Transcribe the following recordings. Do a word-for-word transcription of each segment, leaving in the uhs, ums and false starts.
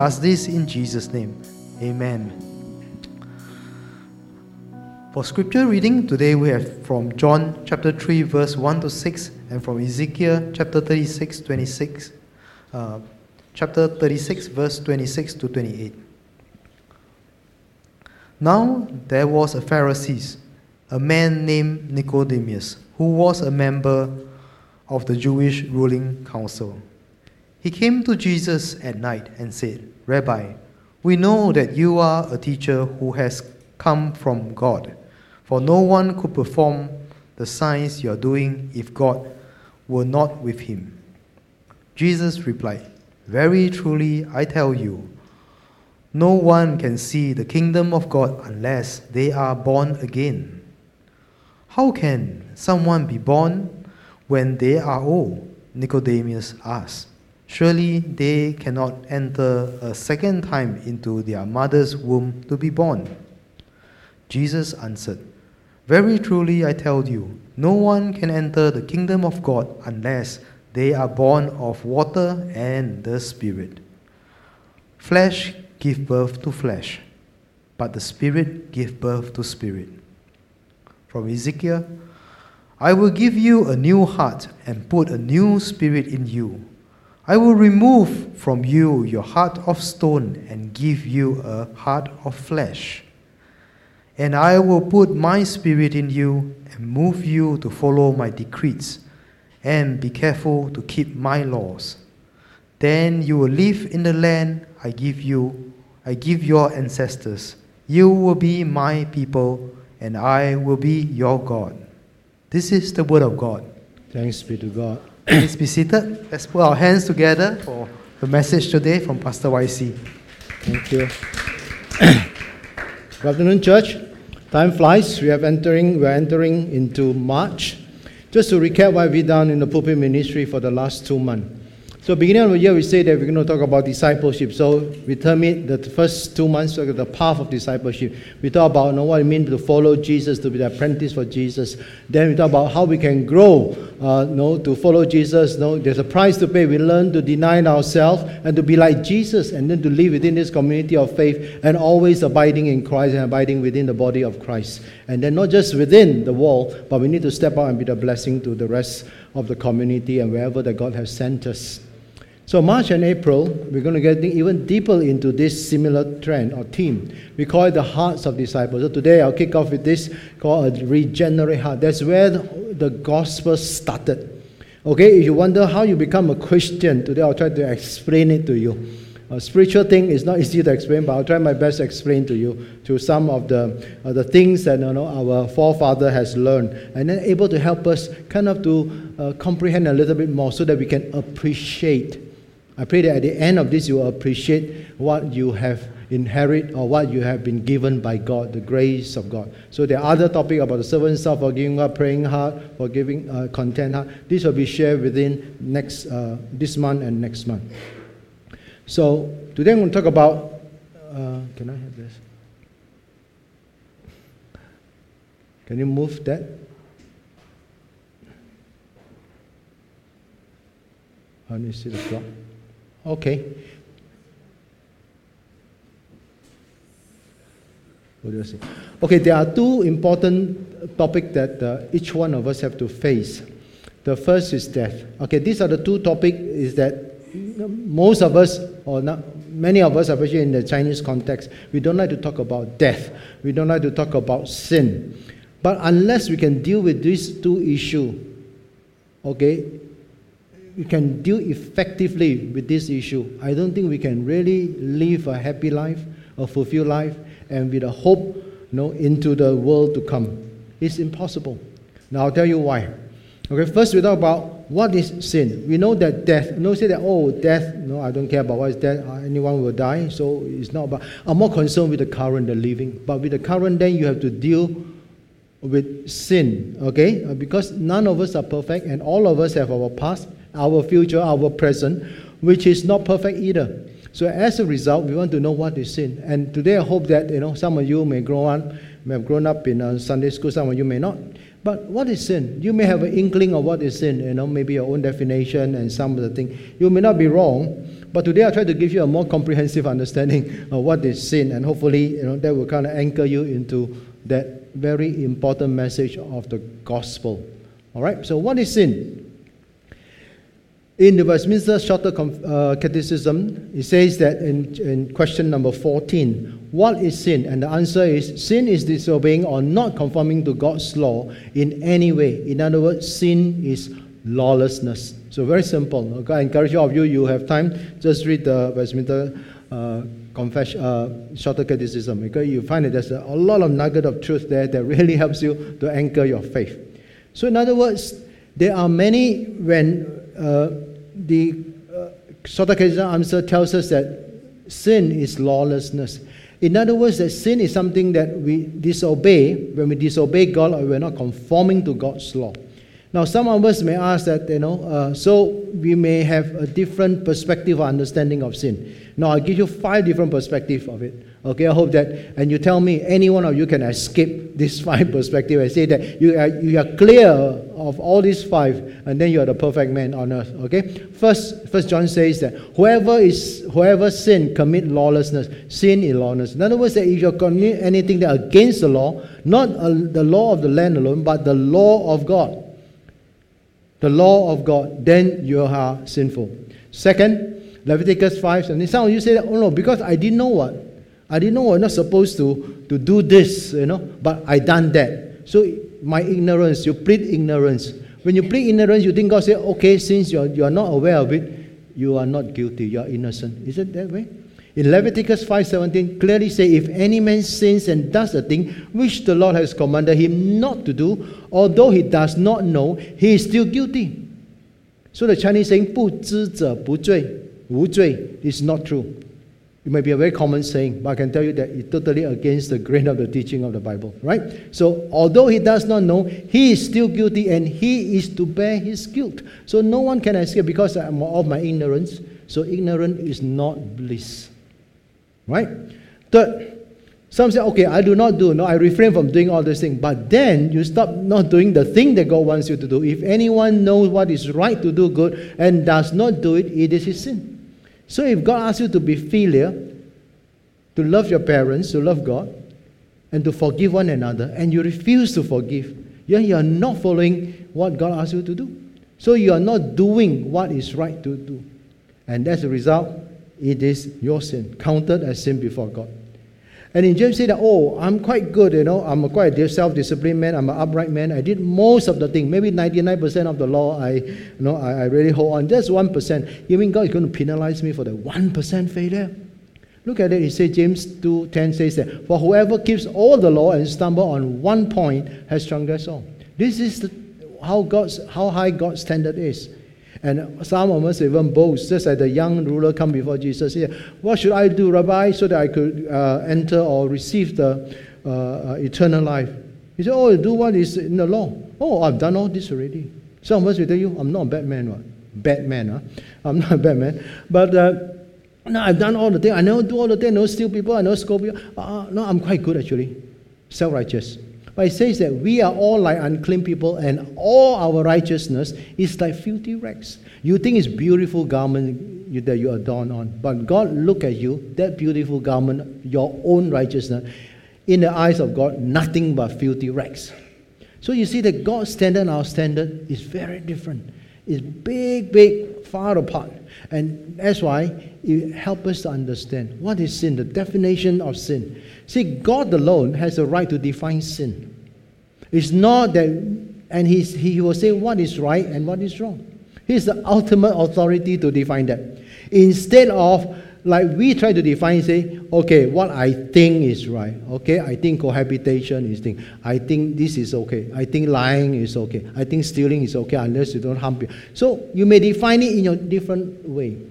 Ask this in Jesus' name. Amen. For scripture reading, today we have from John chapter three, verse one to six, and from Ezekiel chapter thirty-six, twenty-six, uh, chapter thirty-six, verse twenty-six to twenty-eight. Now there was a Pharisee, a man named Nicodemus, who was a member of the Jewish ruling council. He came to Jesus at night and said, "Rabbi, we know that you are a teacher who has come from God, for no one could perform the signs you are doing if God were not with him." Jesus replied, "Very truly I tell you, no one can see the kingdom of God unless they are born again. How can someone be born when they are old?" Nicodemus asked. "Surely they cannot enter a second time into their mother's womb to be born." Jesus answered, "Very truly I tell you, no one can enter the kingdom of God unless they are born of water and the Spirit. Flesh gives birth to flesh, but the Spirit gives birth to spirit." From Ezekiel, "I will give you a new heart and put a new spirit in you. I will remove from you your heart of stone and give you a heart of flesh. And I will put my spirit in you and move you to follow my decrees and be careful to keep my laws. Then you will live in the land I give you, I give your ancestors. You will be my people, and I will be your God." This is the word of God. Thanks be to God. Please be seated. Let's put our hands together for the message today from Pastor Y C. Thank you. Good afternoon, church. Time flies. We are entering. We are entering into March. Just to recap what we've done in the pulpit ministry for the last two months. So, beginning of the year, we say that we're going to talk about discipleship. So, we term it the first two months, like the path of discipleship. We talk about you know, what it means to follow Jesus, to be the apprentice for Jesus. Then we talk about how we can grow, uh, you know, to follow Jesus. You know, there's a price to pay. We learn to deny ourselves and to be like Jesus, and then to live within this community of faith and always abiding in Christ and abiding within the body of Christ. And then not just within the wall, but we need to step out and be the blessing to the rest of the community and wherever that God has sent us. So March and April, we're going to get even deeper into this similar trend or theme. We call it the hearts of disciples. So today I'll kick off with this called a regenerate heart. That's where the, the gospel started. Okay, if you wonder how you become a Christian, today I'll try to explain it to you. A spiritual thing is not easy to explain, but I'll try my best to explain to you to some of the uh, the things that you know, our forefather has learned, and then able to help us kind of to uh, comprehend a little bit more so that we can appreciate. I pray that at the end of this, you will appreciate what you have inherited or what you have been given by God, the grace of God. So there are other topics about the servant self, forgiving heart, praying heart, forgiving, uh, content heart. This will be shared within next uh, this month and next month. So today I'm going to talk about, uh, can I have this? Can you move that? Let me see the clock. Okay. What do you say? Okay, there are two important topics that uh, each one of us have to face. The first is death. Okay, these are the two topics is that most of us, or not, many of us, especially in the Chinese context, we don't like to talk about death. We don't like to talk about sin. But unless we can deal with these two issues, okay, we can deal effectively with this issue, I don't think we can really live a happy life, a fulfilled life, and with a hope you know, into the world to come. It's impossible. Now I'll tell you why. Okay, first we talk about what is sin. We know that death, no say that, oh, death, no, I don't care about what is death, anyone will die, so it's not about, I'm more concerned with the current, the living. But with the current, then you have to deal with sin, okay? Because none of us are perfect, and all of us have our past, our future, our present, which is not perfect either. So as a result, we want to know what is sin. And today I hope that you know some of you may grow up, may have grown up in a Sunday school, some of you may not. But what is sin? You may have an inkling of what is sin, you know, maybe your own definition and some of the things. You may not be wrong, but today I'll try to give you a more comprehensive understanding of what is sin, and hopefully, you know, that will kind of anchor you into that very important message of the gospel. All right, so what is sin? In the Westminster Shorter uh, Catechism, it says that in, in question number fourteen, what is sin? And the answer is, sin is disobeying or not conforming to God's law in any way. In other words, sin is lawlessness. So very simple. Okay, I encourage all of you, you have time, just read the Westminster uh, Confession, uh, Shorter Catechism. Okay, you find that there's a, a lot of nugget of truth there that really helps you to anchor your faith. So in other words, there are many when uh, the uh, Shorter Catechism answer tells us that sin is lawlessness. In other words, that sin is something that we disobey. When we disobey God, or we're not conforming to God's law. Now, some of us may ask that, you know, uh, so we may have a different perspective or understanding of sin. Now, I'll give you five different perspectives of it. Okay, I hope that, and you tell me, any one of you can escape this five perspective and say that you are, you are clear of all these five, and then you are the perfect man on earth. Okay, first, First John says that whoever is whoever sin commit lawlessness. Sin is lawlessness. In other words, that if you commit anything that against the law, not uh, the law of the land alone, but the law of God, the law of God, then you are sinful. Second, Leviticus five. And some of you say that, oh no, because I didn't know what. I didn't know I'm not supposed to, to do this, you know, but I done that. So my ignorance, you plead ignorance. When you plead ignorance, you think God say, okay, since you're, you're not aware of it, you are not guilty, you're innocent. Is it that way? In Leviticus five seventeen, clearly say, if any man sins and does a thing which the Lord has commanded him not to do, although he does not know, he is still guilty. So the Chinese saying, 不知者不罪, 无罪 is not true. It may be a very common saying, but I can tell you that it's totally against the grain of the teaching of the Bible, right? So, although he does not know, he is still guilty, and he is to bear his guilt. So, no one can escape because of my ignorance. So, ignorance is not bliss, right? Third, some say, okay, I do not do, no, I refrain from doing all these things. But then you stop not doing the thing that God wants you to do. If anyone knows what is right to do good and does not do it, it is his sin. So if God asks you to be filial, to love your parents, to love God, and to forgive one another, and you refuse to forgive, then you are not following what God asks you to do. So you are not doing what is right to do. And as a result, it is your sin, counted as sin before God. And in James said that, oh, I'm quite good, you know, I'm a quite a self-disciplined man, I'm an upright man, I did most of the things, maybe ninety-nine percent of the law, I, you know, I, I really hold on, just one percent. You mean God is going to penalize me for the one percent failure? Look at it, he says, James two ten says that, for whoever keeps all the law and stumble on one point has transgressed all. This is the, how God's, how high God's standard is. And some of us even boast, just like the young ruler come before Jesus, say, what should I do, Rabbi, so that I could uh, enter or receive the uh, uh, eternal life? He said, oh, do what is in the law. Oh, I've done all this already. Some of us will tell you, I'm not a bad man. What? Bad man, huh? I'm not a bad man. But uh, no, I've done all the things. I know do all the things. I know steal people. I know scold people. Uh, no, I'm quite good actually. Self-righteous. But it says that we are all like unclean people, and all our righteousness is like filthy rags. You think it's beautiful garment you, that you adorn on, but God look at you, that beautiful garment, your own righteousness, in the eyes of God, nothing but filthy rags. So you see that God's standard and our standard is very different. It's big, big, far apart. And that's why it helps us to understand what is sin, the definition of sin. See, God alone has the right to define sin. It's not that, and he's, he will say what is right and what is wrong. He's the ultimate authority to define that. Instead of, like we try to define, say, okay, what I think is right. Okay, I think cohabitation is thing. I think this is okay. I think lying is okay. I think stealing is okay unless you don't harm people. So you may define it in a different way.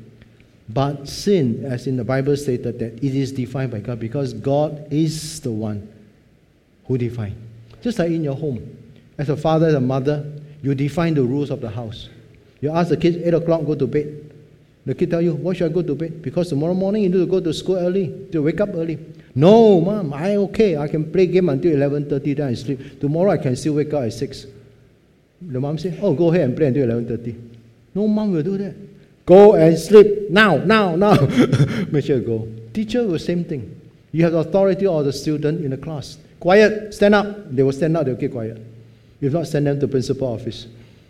But sin, as in the Bible stated, that it is defined by God because God is the one who defines. Just like in your home. As a father and a mother, you define the rules of the house. You ask the kids, eight o'clock, go to bed. The kid tell you, why should I go to bed? Because tomorrow morning you need to go to school early, to wake up early. No, mom, I okay. I can play game until eleven thirty, then I sleep. Tomorrow I can still wake up at six. The mom say, oh, go ahead and play until eleven thirty. No mom will do that. Go and sleep now, now, now. Make sure you go. Teacher will same thing. You have the authority of the student in the class. Quiet, stand up. They will stand up, they will keep quiet. If not, send them to principal office.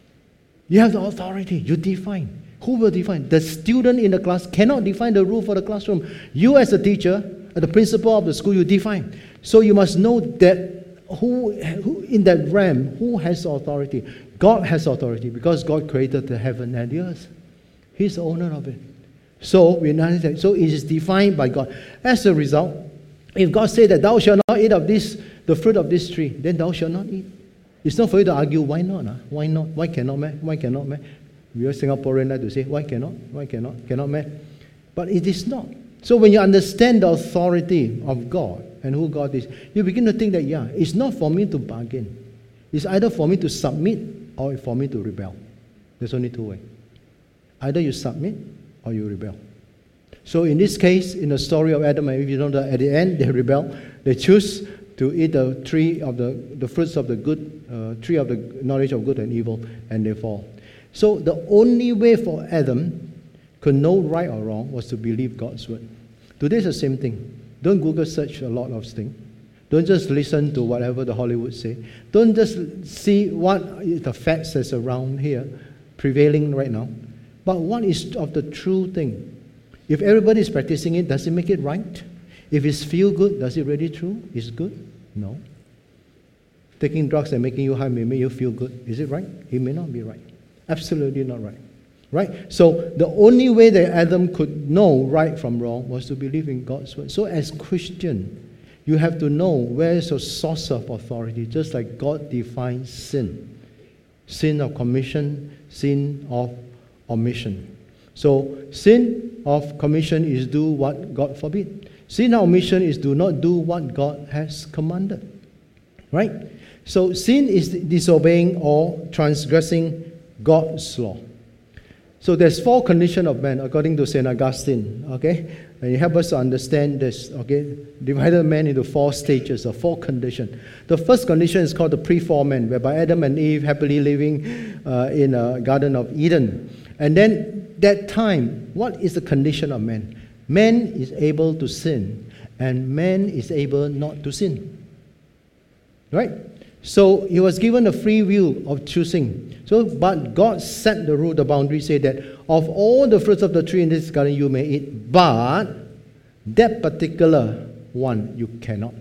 You have the authority. You define. Who will define? The student in the class cannot define the rule for the classroom. You as a teacher, the principal of the school, you define. So you must know that who, who in that realm, who has authority? God has authority because God created the heaven and the earth. He's the owner of it. So we understand. So it is defined by God. As a result, if God said that thou shalt not eat of this, the fruit of this tree, then thou shalt not eat. It's not for you to argue, why not? Huh? Why not? Why cannot, man? Why cannot, man? We are Singaporean like to say, why cannot? Why cannot? Cannot, man? But it is not. So when you understand the authority of God and who God is, you begin to think that, yeah, it's not for me to bargain. It's either for me to submit or for me to rebel. There's only two ways. Either you submit or you rebel. So in this case, in the story of Adam and Eve, you know that at the end, they rebel. They choose to eat the tree of the, the fruits of the good, uh, tree of the knowledge of good and evil, and they fall. So the only way for Adam could know right or wrong was to believe God's word. Today is the same thing. Don't Google search a lot of things. Don't just listen to whatever the Hollywood say. Don't just see what the facts that's around here, prevailing right now. But what is of the true thing? If everybody is practicing it, does it make it right? If it's feel good, does it really true? Is it good? No. Taking drugs and making you high may make you feel good. Is it right? It may not be right. Absolutely not right. Right? So the only way that Adam could know right from wrong was to believe in God's word. So as Christian, you have to know where is your source of authority, just like God defines sin. Sin of commission, sin of omission. So sin of commission is do what God forbid. Sin of omission is do not do what God has commanded. Right? So sin is disobeying or transgressing God's law. So there's four conditions of man according to Saint Augustine. Okay? And it helps us to understand this. Okay? Divided man into four stages or four conditions. The first condition is called the pre-fall man, whereby Adam and Eve happily living uh, in a Garden of Eden. And then that time, what is the condition of man? Man is able to sin, and man is able not to sin. Right? So he was given a free will of choosing. So, but God set the rule, the boundary, say that of all the fruits of the tree in this garden you may eat, but that particular one you cannot.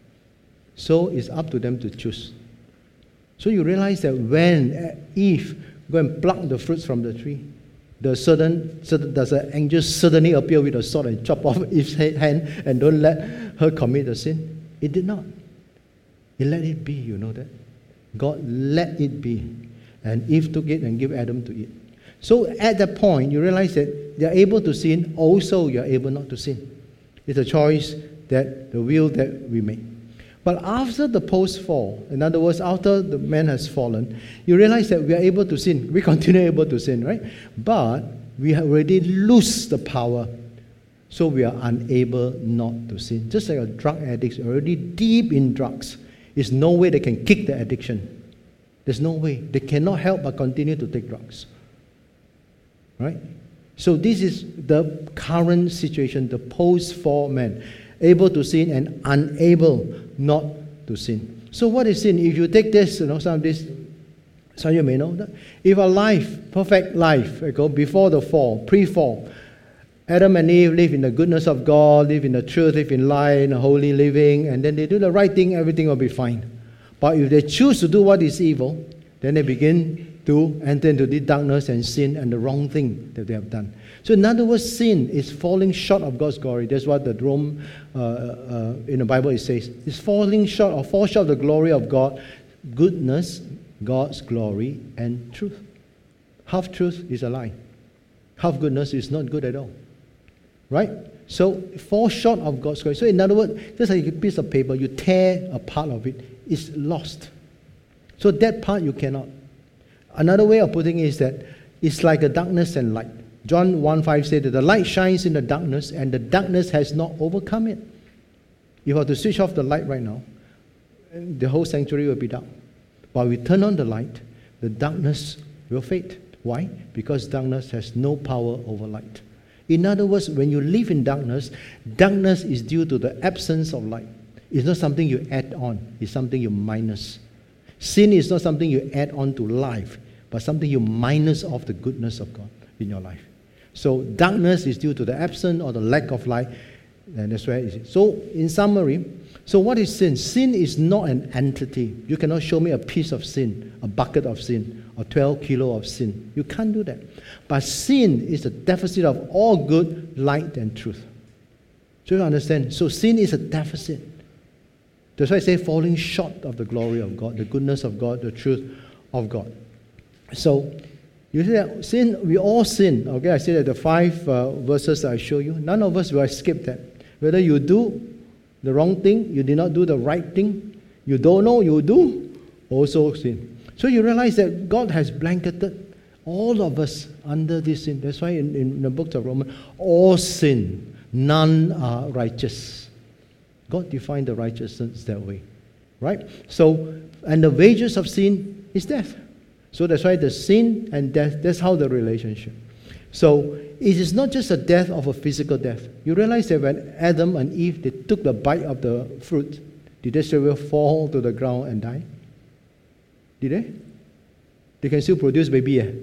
So it's up to them to choose. So you realize that when Eve go and pluck the fruits from the tree, the certain, certain does an angel suddenly appear with a sword and chop off Eve's hand and don't let her commit the sin? It did not. He let it be, you know that. God let it be. And Eve took it and gave Adam to eat. So at that point, you realize that they are able to sin, also you are able not to sin. It's a choice that, the will that we make. But after the post-fall, in other words, after the man has fallen, you realize that we are able to sin. We continue able to sin, right? But we have already lost the power. So we are unable not to sin. Just like a drug addict, already deep in drugs. There's no way they can kick the addiction. There's no way. They cannot help but continue to take drugs. Right? So this is the current situation, the post-fall man. Able to sin and unable not to sin. So what is sin? If you take this, you know, some of this, some of you may know that. If a life, perfect life, go before the fall, pre-fall, Adam and Eve live in the goodness of God, live in the truth, live in light, in a holy living, and then they do the right thing, everything will be fine. But if they choose to do what is evil, then they begin to enter into the darkness and sin and the wrong thing that they have done. So in other words, sin is falling short of God's glory. That's what the Rome uh, uh, in the Bible it says. It's falling short or fall short of the glory of God, goodness, God's glory, and truth. Half truth is a lie. Half goodness is not good at all. Right? So fall short of God's glory. So in other words, just like a piece of paper, you tear a part of it, it's lost. So that part you cannot. Another way of putting it is that it's like a darkness and light. John one five said that the light shines in the darkness and the darkness has not overcome it. If I were to switch off the light right now, the whole sanctuary will be dark. But we turn on the light, the darkness will fade. Why? Because darkness has no power over light. In other words, when you live in darkness, darkness is due to the absence of light. It's not something you add on, it's something you minus. Sin is not something you add on to life, but something you minus off the goodness of God in your life. So darkness is due to the absence or the lack of light, and that's where it is. So in summary, so what is sin? Sin is not an entity. You cannot show me a piece of sin, a bucket of sin, or twelve kilo of sin. You can't do that. But sin is the deficit of all good, light, and truth. So you understand? So sin is a deficit. That's why I say falling short of the glory of God, the goodness of God, the truth of God. So you see that sin, we all sin. Okay, I say that the five uh, verses that I show you, none of us will skip that. Whether you do the wrong thing, you did not do the right thing, you don't know, you do, also sin. So you realize that God has blanketed all of us under this sin. That's why in, in the book of Romans, all sin, none are righteous. God defined the righteousness that way, right? So, and the wages of sin is death. So that's why the sin and death, that's how the relationship. So it is not just a death of a physical death. You realize that when Adam and Eve, they took the bite of the fruit, did they straight fall to the ground and die? Did they? They can still produce baby. Eh?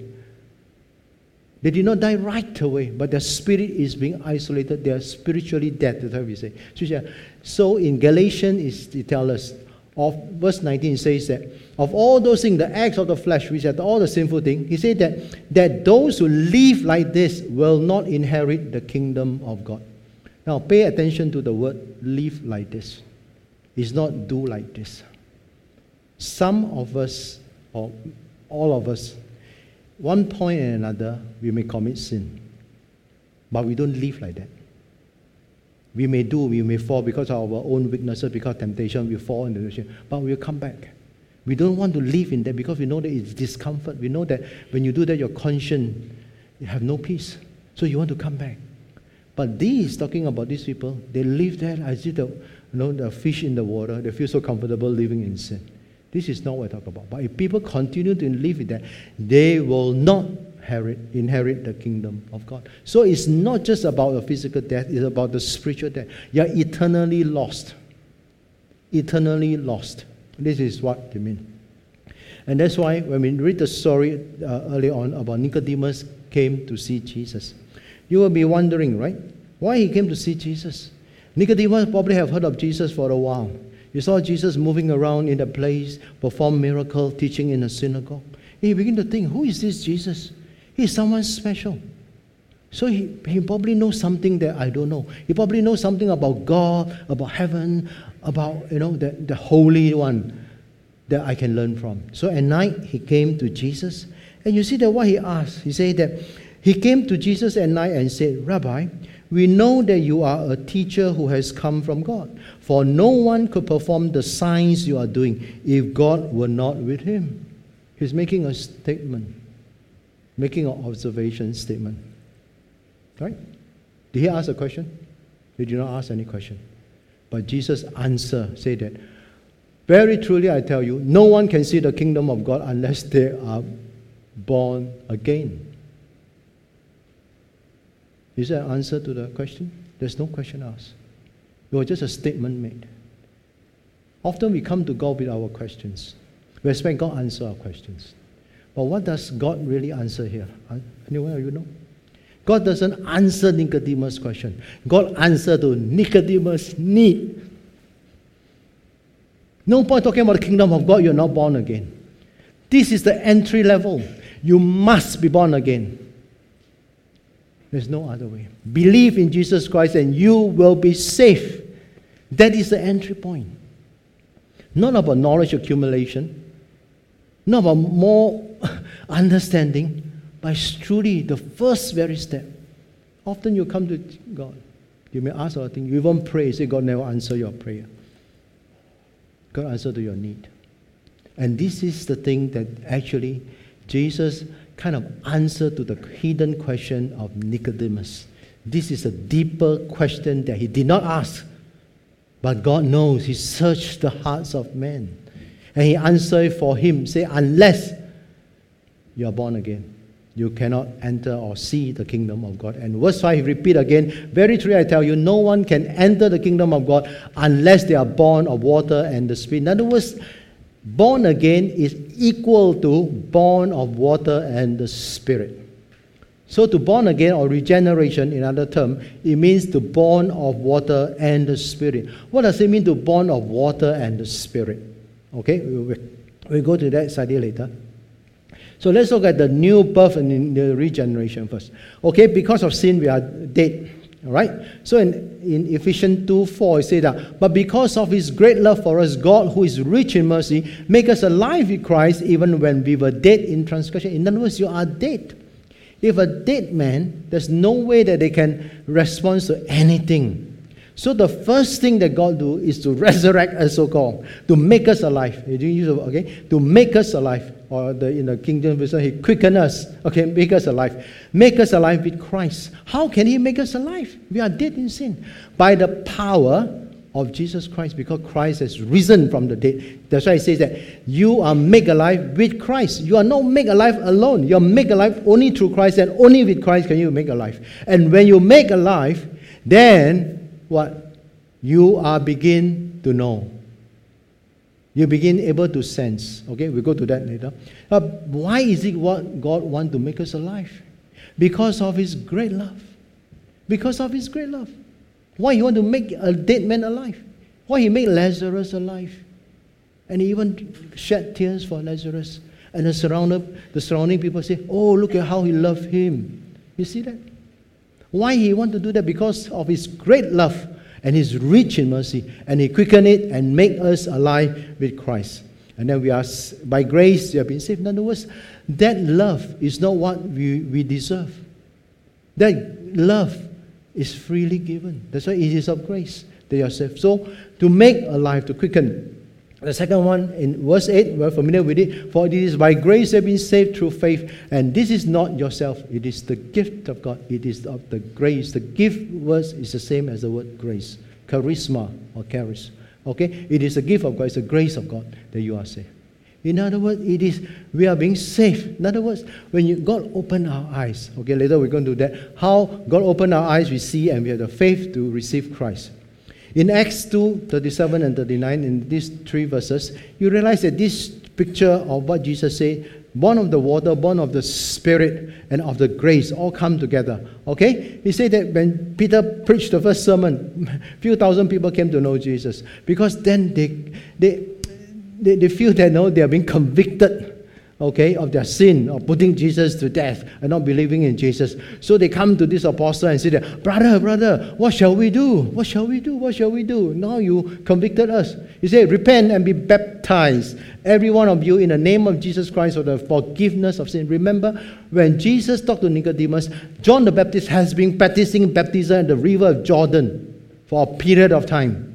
They did not die right away, but their spirit is being isolated. They are spiritually dead, that's how we say. So in Galatians, it tells us, of verse nineteen says that, of all those things, the acts of the flesh, which are all the sinful things, he said that, that those who live like this will not inherit the kingdom of God. Now pay attention to the word live like this. It's not do like this. Some of us, or all of us, one point and another, we may commit sin. But we don't live like that. We may do, we may fall because of our own weaknesses, because of temptation, we fall into the sin. But we'll come back. We don't want to live in that because we know that it's discomfort. We know that when you do that, your conscience, you have no peace. So you want to come back. But this, talking about these people, they live there as if the, you know, the fish in the water. They feel so comfortable living in sin. This is not what I talk about. But if people continue to live with that, they will not inherit, inherit the kingdom of God. So it's not just about the physical death, it's about the spiritual death. You are eternally lost. Eternally lost. This is what they mean. And that's why when we read the story uh, early on about Nicodemus came to see Jesus, you will be wondering, right? Why he came to see Jesus? Nicodemus probably have heard of Jesus for a while. You saw Jesus moving around in the place, perform miracle, teaching in a synagogue. He began to think, who is this Jesus? He's someone special. So he, he probably knows something that I don't know. He probably knows something about God, about heaven, about, you know, the, the Holy One that I can learn from. So at night, he came to Jesus. And you see that what he asked, he said that he came to Jesus at night and said, Rabbi, we know that you are a teacher who has come from God. For no one could perform the signs you are doing if God were not with him. He's making a statement, making an observation statement. Right? Did he ask a question? He did not ask any question. But Jesus' answer said that, very truly I tell you, no one can see the kingdom of God unless they are born again. Is there an answer to the question? There's no question asked. It was just a statement made. Often we come to God with our questions. We expect God to answer our questions. But what does God really answer here? Anyone of you know? God doesn't answer Nicodemus' question. God answered to Nicodemus' need. No point talking about the kingdom of God, you're not born again. This is the entry level. You must be born again. There's no other way. Believe in Jesus Christ and you will be saved. That is the entry point. Not about knowledge accumulation, not about more understanding, but it's truly the first very step. Often you come to God, you may ask a thing, you even pray, say God never answer your prayer. God answer to your need. And this is the thing that actually Jesus kind of answered to the hidden question of Nicodemus. This is a deeper question that he did not ask. But God knows. He searched the hearts of men. And He answered for him, say, unless you are born again, you cannot enter or see the kingdom of God. And verse five, He repeat again, very true, I tell you, no one can enter the kingdom of God unless they are born of water and the Spirit. In other words, born again is equal to born of water and the Spirit. So to born again or regeneration, in other term, it means to born of water and the Spirit. What does it mean to born of water and the Spirit? Okay, we'll, we'll go to that study later. So let's look at the new birth and the regeneration first. Okay, because of sin we are dead. All right? So in, in Ephesians two four, it says that, but because of His great love for us, God, who is rich in mercy, make us alive with Christ even when we were dead in transgression. In other words, you are dead. If a dead man, there's no way that they can respond to anything. So the first thing that God do is to resurrect us, so-called, to make us alive. Okay, to make us alive, or the, in the kingdom version, He quicken us. Okay, make us alive, make us alive with Christ. How can He make us alive? We are dead in sin by the power of Jesus Christ, because Christ has risen from the dead. That's why it says that you are made alive with Christ. You are not made alive alone. You are made alive only through Christ, and only with Christ can you make alive. And when you make alive, then what? You are begin to know. You begin able to sense. Okay, we'll go to that later. Uh, why is it what God wants to make us alive? Because of His great love. Because of His great love. Why He want to make a dead man alive? Why He made Lazarus alive? And He even shed tears for Lazarus. And the surrounding, the surrounding people say, oh, look at how He loved him. You see that? Why He want to do that? Because of His great love and His rich in mercy. And He quicken it and make us alive with Christ. And then we are, by grace, we have been saved. In other words, that love is not what we, we deserve. That love is freely given. That's why it is of grace that you are saved. So, to make alive, to quicken. The second one, in verse eight, we're familiar with it. For it is by grace you have been saved through faith. And this is not yourself. It is the gift of God. It is of the grace. The gift word is the same as the word grace. Charisma or charis. Okay? It is a gift of God. It's the grace of God that you are saved. In other words, it is, we are being saved. In other words, when you, God opened our eyes. Okay, later we're going to do that. How God opened our eyes, we see, and we have the faith to receive Christ. In Acts two, thirty-seven and thirty-nine, in these three verses, you realize that this picture of what Jesus said, born of the water, born of the Spirit, and of the grace, all come together. Okay? He said that when Peter preached the first sermon, a few thousand people came to know Jesus. Because then they they they, they feel that no, they are being convicted. Okay, of their sin, of putting Jesus to death and not believing in Jesus. So they come to this apostle and say that, brother, brother, what shall we do? What shall we do? What shall we do? Now you convicted us. He said, repent and be baptized, every one of you, in the name of Jesus Christ for the forgiveness of sin. Remember, when Jesus talked to Nicodemus, John the Baptist has been practicing baptism at the river of Jordan for a period of time.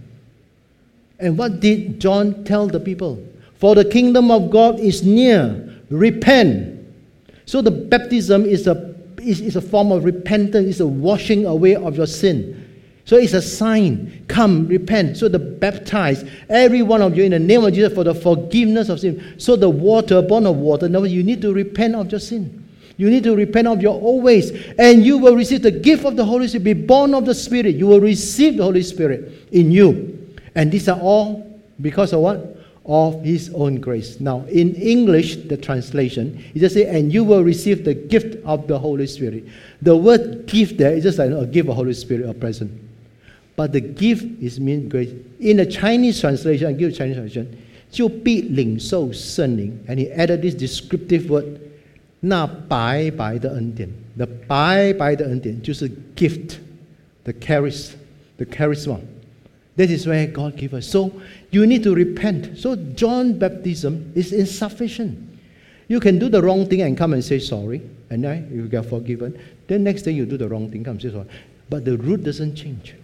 And what did John tell the people? For the kingdom of God is near. Repent. So the baptism is a, is, is a form of repentance. It's a washing away of your sin. So it's a sign. Come, repent. So the baptize, every one of you, in the name of Jesus for the forgiveness of sin. So the water, born of water, now you need to repent of your sin. You need to repent of your old ways. And you will receive the gift of the Holy Spirit. Be born of the Spirit. You will receive the Holy Spirit in you. And these are all because of what? Of His own grace. Now, in English, the translation, it just says, and you will receive the gift of the Holy Spirit. The word gift there is just like a gift of Holy Spirit, a present. But the gift is mean grace. In the Chinese translation, I give a Chinese translation, 就必领受圣灵, and he added this descriptive word, 那白白的恩典. The 白白的恩典就是 gift, the charis, the charisma. That is where God gives us. So you need to repent. So John baptism is insufficient. You can do the wrong thing and come and say sorry, and then you get forgiven. Then next day you do the wrong thing, come and say sorry. But the root doesn't change.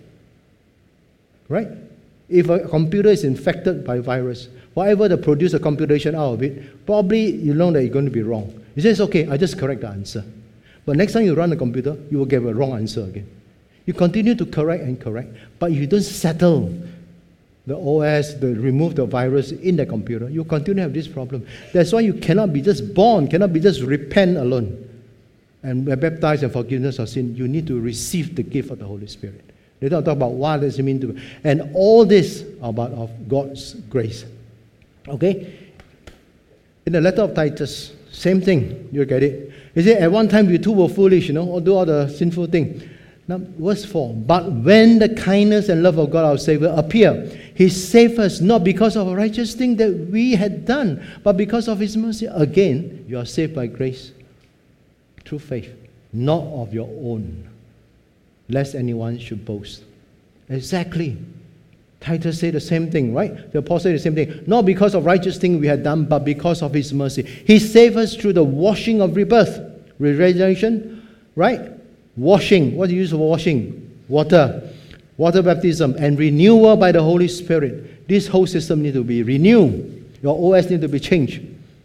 Right? If a computer is infected by virus, whatever the produce a computation out of it, probably you know that you're going to be wrong. You say, okay, I just correct the answer. But next time you run the computer, you will get a wrong answer again. You continue to correct and correct, but you don't settle the O S, the remove the virus in the computer, you continue to have this problem. That's why you cannot be just born, cannot be just repent alone and be baptized in forgiveness of sin. You need to receive the gift of the Holy Spirit. Later I'll talk about what does it mean to, and all this about of God's grace. Okay? In the letter of Titus, same thing, you get it. He said, at one time you too were foolish, you know, or do all the sinful thing. Now, verse four, but when the kindness and love of God our Savior appear, He saved us not because of a righteous thing that we had done, but because of His mercy. Again, you are saved by grace through faith, not of your own, lest anyone should boast. Exactly. Titus said the same thing, right? The apostle said the same thing. Not because of righteous thing we had done, but because of His mercy. He saved us through the washing of rebirth. Regeneration, right? Washing. What do you use for washing? Water. Water baptism and renewal by the Holy Spirit. This whole system needs to be renewed. Your O S needs to be changed.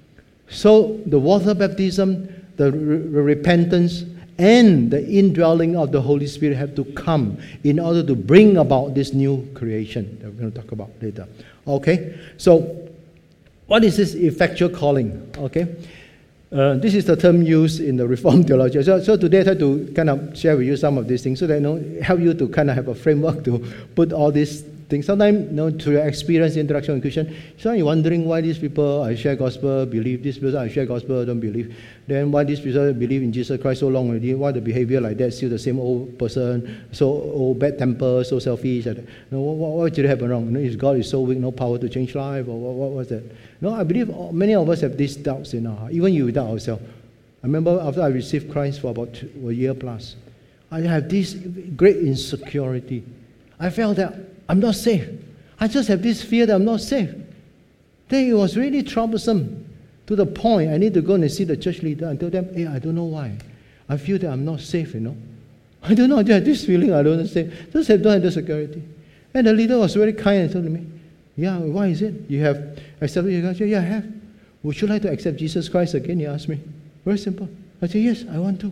So the water baptism, the re- repentance, and the indwelling of the Holy Spirit have to come in order to bring about this new creation that we're going to talk about later. Okay? So, what is this effectual calling? Okay? Uh, this is the term used in the Reformed theology. So, so today I try to kind of share with you some of these things so that, you know, help you to kind of have a framework to put all these things. Sometimes, you know, through your experience, interaction with Christian, sometimes you're wondering why these people I share gospel, believe, this person I share gospel, don't believe. Then why these people believe in Jesus Christ so long already, why the behavior like that, still the same old person, so old bad temper, so selfish. You know, what, what did happen wrong? You know, is God is so weak, no power to change life, or what, what was that? No, I believe many of us have these doubts in our heart, even you without ourselves. I remember after I received Christ for about two, a year plus, I have this great insecurity. I felt that I'm not safe. I just have this fear that I'm not safe. Then it was really troublesome to the point I need to go and see the church leader and tell them, hey, I don't know why. I feel that I'm not safe, you know. I don't know, I have this feeling I don't know safe. Just have, don't have the security. And the leader was very kind and told me, yeah, why is it? You have accepted Jesus? Yeah, I have. Would you like to accept Jesus Christ again? He asked me. Very simple. I said, yes, I want to.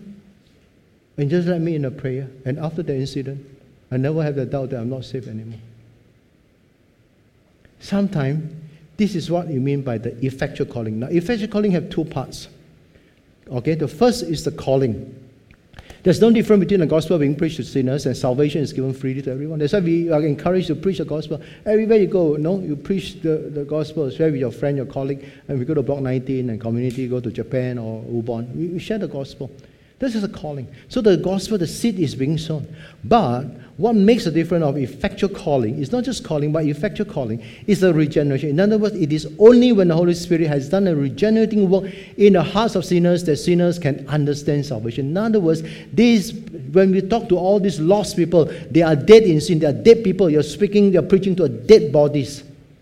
And just let me in a prayer. And after the incident, I never have the doubt that I'm not safe anymore. Sometimes, this is what you mean by the effectual calling. Now, effectual calling have two parts. Okay, the first is the calling. There's no difference between the gospel being preached to sinners and salvation is given freely to everyone. That's why we are encouraged to preach the gospel. Everywhere you go, no, you preach the, the gospel. Share with your friend, your colleague. And we go to Block nineteen and community, go to Japan or Ubon. We, we share the gospel. This is a calling. So the gospel, the seed is being sown. But what makes the difference of effectual calling is not just calling, but effectual calling is a regeneration. In other words, it is only when the Holy Spirit has done a regenerating work in the hearts of sinners that sinners can understand salvation. In other words, this, when we talk to all these lost people, they are dead in sin. They are dead people. You're speaking, you're preaching to dead bodies,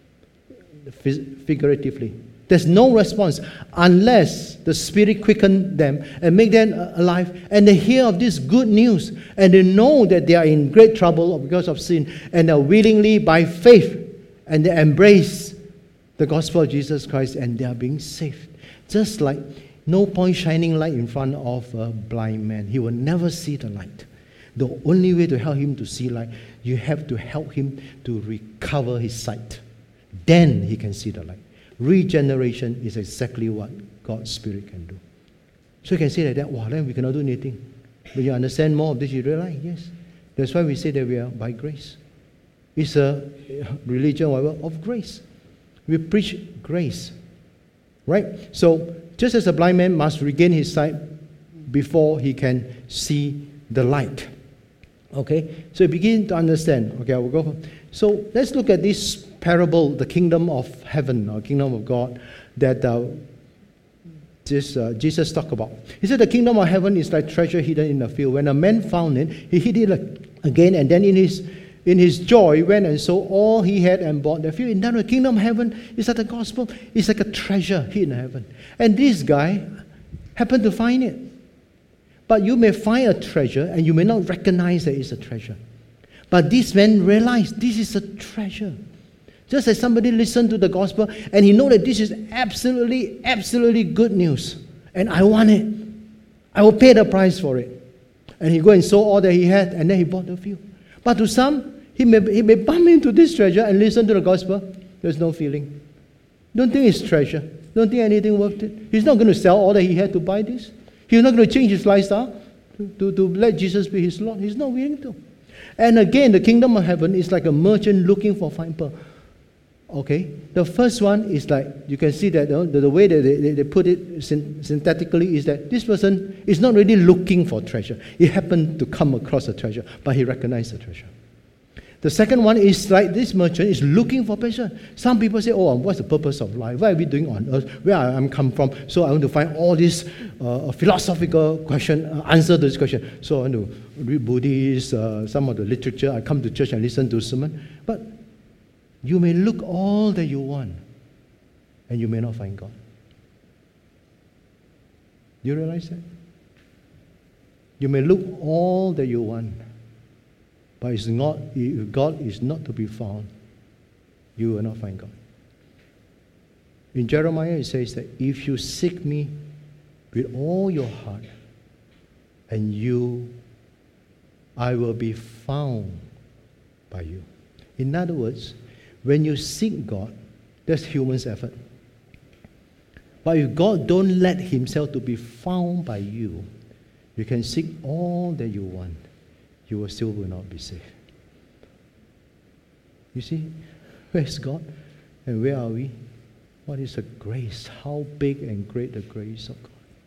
figuratively. There's no response unless the Spirit quicken them and make them alive, and they hear of this good news and they know that they are in great trouble because of sin, and they willingly, by faith, and they embrace the gospel of Jesus Christ and they are being saved. Just like no point shining light in front of a blind man. He will never see the light. The only way to help him to see light, you have to help him to recover his sight. Then he can see the light. Regeneration is exactly what God's Spirit can do. So you can say like that, wow, then we cannot do anything. But you understand more of this, you realize, yes. That's why we say that we are by grace. It's a religion of grace. We preach grace. Right? So, just as a blind man must regain his sight before he can see the light. Okay? So you begin to understand. Okay, I will go. So, let's look at this parable, the kingdom of heaven, or kingdom of God, that uh, this, uh, Jesus talked about. He said the kingdom of heaven is like treasure hidden in a field. When a man found it, he hid it again, and then in his in his joy went and sold all he had and bought the field. In that way, kingdom of heaven is like the gospel. It's like a treasure hidden in heaven. And this guy happened to find it. But you may find a treasure and you may not recognize that it's a treasure. But this man realized this is a treasure. Just as somebody listened to the gospel and he knows that this is absolutely, absolutely good news. And I want it. I will pay the price for it. And he go and sold all that he had and then he bought the field. But to some, He may, he may bump into this treasure and listen to the gospel. There's no feeling. Don't think it's treasure. Don't think anything worth it. He's not going to sell all that he had to buy this. He's not going to change his lifestyle to, to, to let Jesus be his Lord. He's not willing to. And again, the kingdom of heaven is like a merchant looking for fine pearl. Okay? The first one is like, you can see that uh, the, the way that they, they, they put it syn- synthetically is that this person is not really looking for treasure. He happened to come across a treasure, but he recognized the treasure. The second one is like this merchant is looking for pleasure. Some people say, oh, what's the purpose of life? What are we doing on earth? Where I am come from? So I want to find all this uh, philosophical question, uh, answer to this question. So I want to read Buddhist, uh, some of the literature. I come to church and listen to sermon. But you may look all that you want, and you may not find God. Do you realize that? You may look all that you want, but it's not, if God is not to be found, you will not find God. In Jeremiah it says that if you seek me with all your heart, and you, I will be found by you. In other words, when you seek God, that's human's effort. But if God don't let himself to be found by you, you can seek all that you want. You will still will not be saved. You see, where is God and where are we? What is the grace? How big and great the grace of God.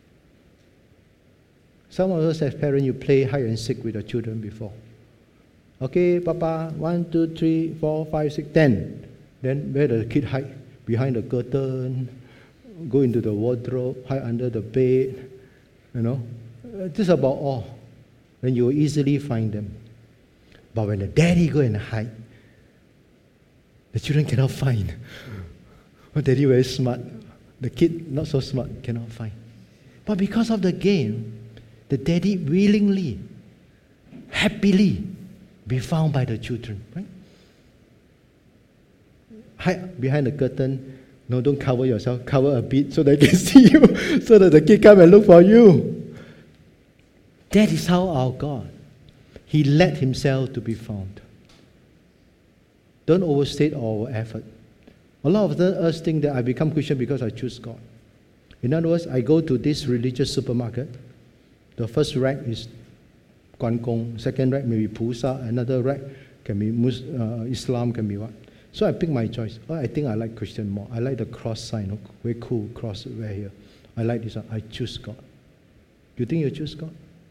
Some of us as parents, you play hide and seek with the children before. Okay, Papa, one, two, three, four, five, six, ten. Then where the kid hide? Behind the curtain, go into the wardrobe, hide under the bed. You know, this is about all. Then you will easily find them. But when the daddy go and hide, the children cannot find. Oh, daddy very smart. The kid not so smart, cannot find. But because of the game, the daddy willingly, happily be found by the children. Right? Hide behind the curtain. No, don't cover yourself. Cover a bit so they can see you, so that the kid come and look for you. That is how our God, he let himself to be found. Don't overstate our effort. A lot of us think that I become Christian because I choose God. In other words, I go to this religious supermarket. The first rack is Guan Gong. Second rack may be Pusa. Another rack can be Mus- uh, Islam, can be what. So I pick my choice. Oh, I think I like Christian more. I like the cross sign. Oh, very cool cross right here. I like this one. I choose God. You think you choose God?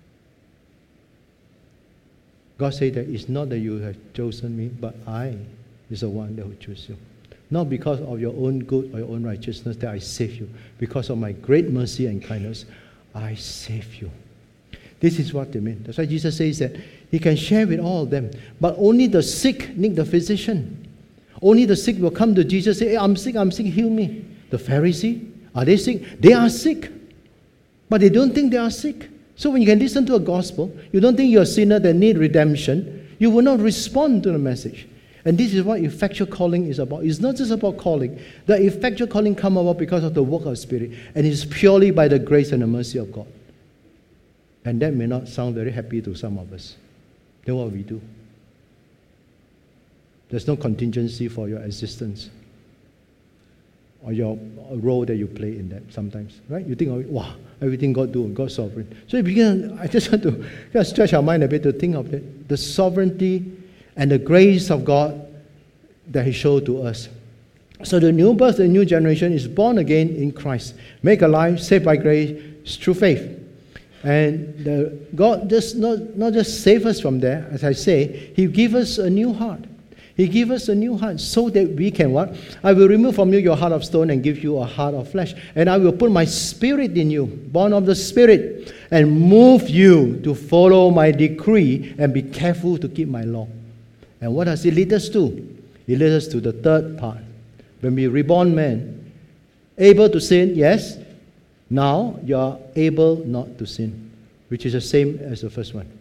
God said that it's not that you have chosen me, but I is the one that will choose you. Not because of your own good or your own righteousness that I save you. Because of my great mercy and kindness, I save you. This is what they mean. That's why Jesus says that he can share with all of them. But only the sick need the physician. Only the sick will come to Jesus and say, hey, I'm sick, I'm sick, heal me. The Pharisee, are they sick? They are sick. But they don't think they are sick. So when you can listen to a gospel, you don't think you're a sinner that need redemption, you will not respond to the message. And this is what effectual calling is about. It's not just about calling. The effectual calling comes about because of the work of the Spirit. And it's purely by the grace and the mercy of God. And that may not sound very happy to some of us. Then what we do? There's no contingency for your existence or your role that you play in that sometimes, right? You think, of, wow, everything God do, God's sovereign. So you begin, I just want to just stretch our mind a bit to think of it. The sovereignty and the grace of God that he showed to us. So the new birth, the new generation is born again in Christ. Make alive, saved by grace, through faith. And the, God just not, not just save us from there, as I say, he give us a new heart. He give us a new heart so that we can what? I will remove from you your heart of stone and give you a heart of flesh. And I will put my spirit in you, born of the Spirit, and move you to follow my decree and be careful to keep my law. And what does it lead us to? It leads us to the third part. When we reborn man, able to sin, yes. Now you are able not to sin, which is the same as the first one.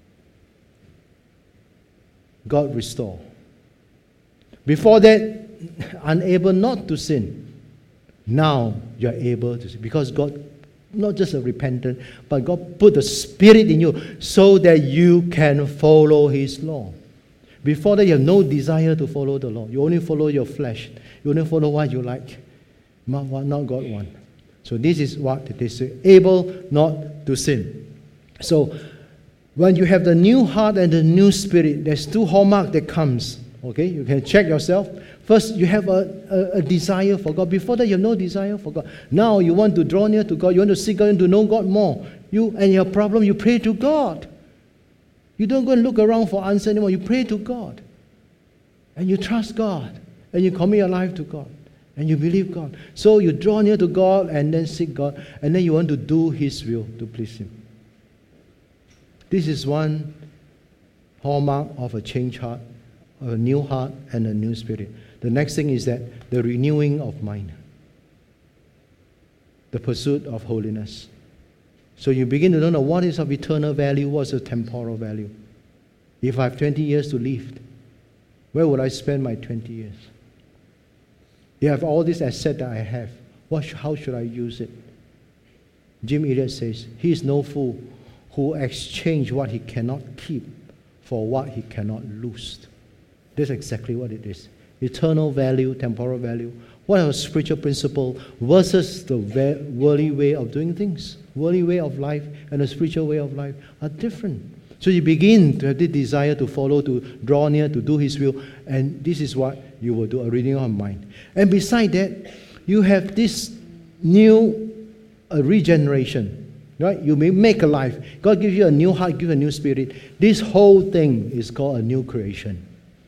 God restore. Before that, unable not to sin. Now you are able to sin. Because God, not just a repentant, but God put the Spirit in you so that you can follow His law. Before that, you have no desire to follow the law. You only follow your flesh. You only follow what you like, not what not God wants. So this is what it is, able not to sin. So when you have the new heart and the new spirit, there's two hallmarks that comes. Okay, you can check yourself. First, you have a, a, a desire for God. Before that, you have no desire for God. Now you want to draw near to God. You want to seek God and to know God more. You and your problem, you pray to God. You don't go and look around for answer anymore. You pray to God. And you trust God. And you commit your life to God. And you believe God. So you draw near to God and then seek God. And then you want to do His will to please Him. This is one hallmark of a changed heart, a new heart and a new spirit. The next thing is that the renewing of mind. The pursuit of holiness. So you begin to know what is of eternal value, what's of temporal value. If I have twenty years to live, where would I spend my twenty years? If I have all this asset that I have, what, how should I use it? Jim Elliot says, he is no fool who exchange what he cannot keep for what he cannot lose. That's exactly what it is. Eternal value, temporal value. What are spiritual principle versus the worldly way of doing things? Worldly way of life and the spiritual way of life are different. So you begin to have the desire to follow, to draw near, to do His will, and this is what you will do, a renewing of mind. And beside that, you have this new a regeneration. Right? You may make a life. God gives you a new heart, give you a new spirit. This whole thing is called a new creation.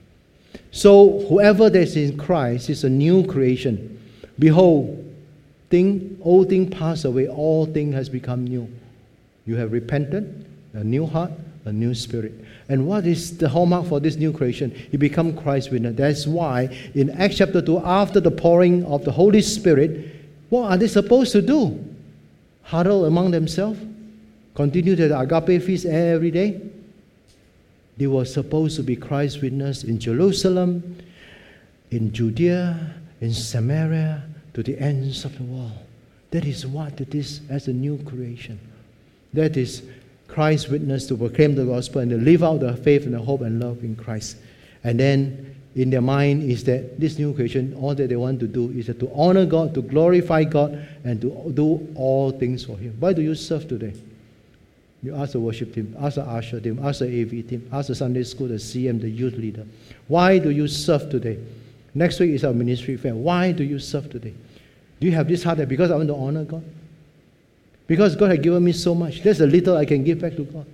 So whoever that is in Christ is a new creation. Behold, thing, old thing passed away, all thing has become new. You have repented, a new heart, a new spirit. And what is the hallmark for this new creation? You become Christ's witness. That's why in Acts chapter two, after the pouring of the Holy Spirit, what are they supposed to do? Huddle among themselves? Continue to the agape feast every day? They were supposed to be Christ's witness in Jerusalem, in Judea, in Samaria, to the ends of the world. That is what it is as a new creation. That is Christ's witness to proclaim the gospel and to live out the faith and the hope and love in Christ. And then in their mind is that this new creation, all that they want to do is to honor God, to glorify God, and to do all things for Him. Why do you serve today? You ask the worship team, ask the usher team, ask the A V team, ask the Sunday school, the C M, the youth leader. Why do you serve today? Next week is our ministry fair. Why do you serve today? Do you have this heart that because I want to honor God? Because God has given me so much. There's a little I can give back to God.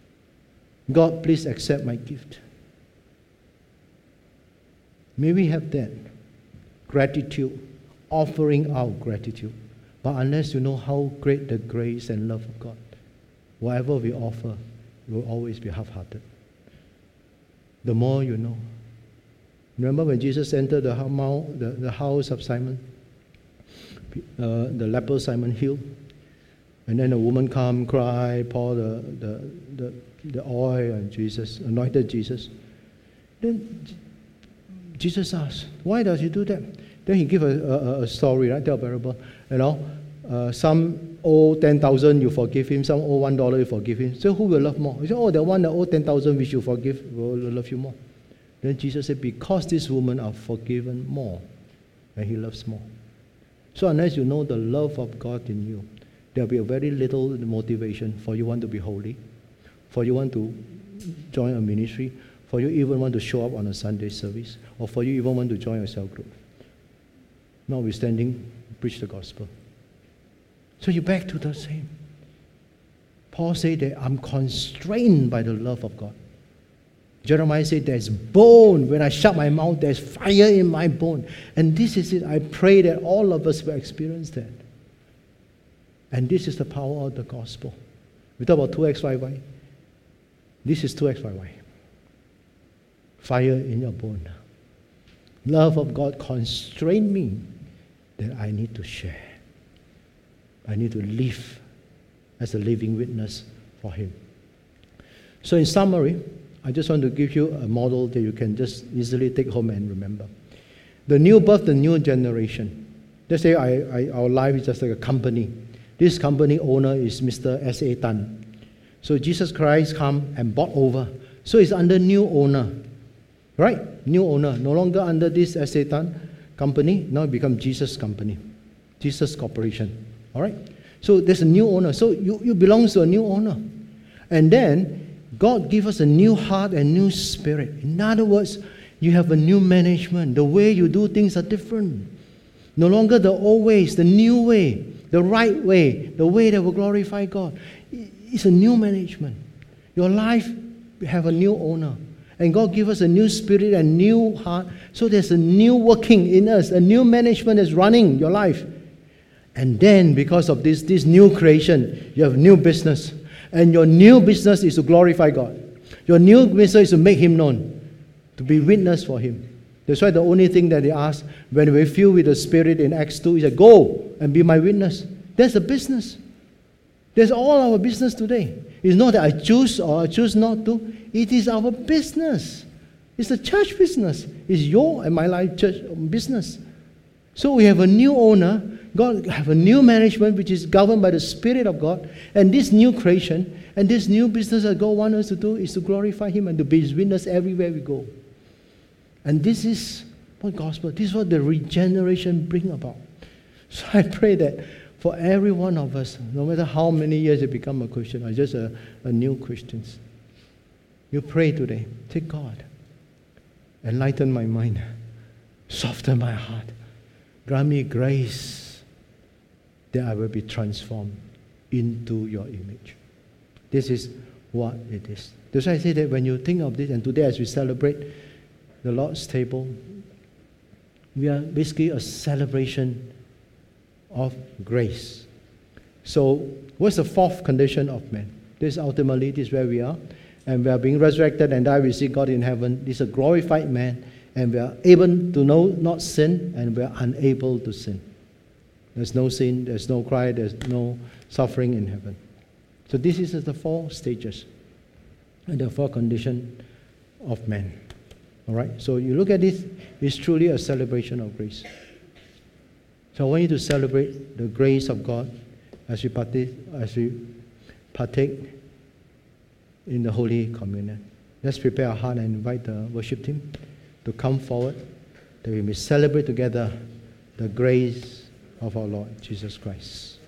God, please accept my gift. May we have that gratitude, offering our gratitude. But unless you know how great the grace and love of God, whatever we offer will always be half-hearted. The more you know. Remember when Jesus entered the, the, the house of Simon, uh, the leper Simon healed, and then the woman come, cry, pour the, the, the, the oil on Jesus, anointed Jesus. Then Jesus asked, why does he do that? Then he give a, a, a story, right? Tell a parable. You know, uh, some owe ten thousand, you forgive him. Some owe one dollar, you forgive him. So who will love more? He said, oh, the one that owe ten thousand, which you forgive, will love you more. Then Jesus said, because this woman are forgiven more, and he loves more. So unless you know the love of God in you, there will be a very little motivation for you want to be holy, for you want to join a ministry, for you even want to show up on a Sunday service, or for you even want to join a cell group. Notwithstanding, preach the gospel. So you're back to the same. Paul said that I'm constrained by the love of God. Jeremiah said there's bone. When I shut my mouth, there's fire in my bone. And this is it. I pray that all of us will experience that. And this is the power of the gospel. We talk about two X Y Y. This is two X Y Y. Fire in your bone. Love of God constrained me that I need to share. I need to live as a living witness for Him. So in summary, I just want to give you a model that you can just easily take home and remember. The new birth, the new generation. Let's say I, I, our life is just like a company. This company owner is Mister S A Tan. So Jesus Christ come and bought over. So it's under new owner. Right? New owner. No longer under this S A Tan company. Now it becomes Jesus company. Jesus Corporation. All right? So there's a new owner. So you, you belong to a new owner. And then God gives us a new heart and new spirit. In other words, you have a new management. The way you do things are different. No longer the old ways, the new way, the right way, the way that will glorify God. It's a new management. Your life have a new owner. And God give us a new spirit and new heart. So there's a new working in us, a new management is running your life. And then because of this, this new creation, you have new business. And your new business is to glorify God. Your new business is to make Him known, to be witness for Him. That's why the only thing that they ask when we fill with the Spirit in Acts two is that go and be my witness. That's the business. That's all our business today. It's not that I choose or I choose not to. It is our business. It's the church business. It's your and my life church business. So we have a new owner. God have a new management which is governed by the Spirit of God. And this new creation and this new business that God wants us to do is to glorify Him and to be His witness everywhere we go. And this is what gospel, this is what the regeneration brings about. So I pray that for every one of us, no matter how many years you become a Christian or just a, a new Christian, you pray today, take God, enlighten my mind, soften my heart, grant me grace that I will be transformed into your image. This is what it is. That's why I say that when you think of this, and today as we celebrate the Lord's table, we are basically a celebration of grace. So, what's the fourth condition of man? This ultimately this is where we are, and we are being resurrected and die. We see God in heaven. This is a glorified man, and we are able to know not sin, and we are unable to sin. There's no sin, there's no cry, there's no suffering in heaven. So this is the four stages and the four conditions of man. All right. So you look at this; it's truly a celebration of grace. So I want you to celebrate the grace of God as we partake, as we partake in the Holy Communion. Let's prepare our heart and invite the worship team to come forward, that we may celebrate together the grace of our Lord Jesus Christ.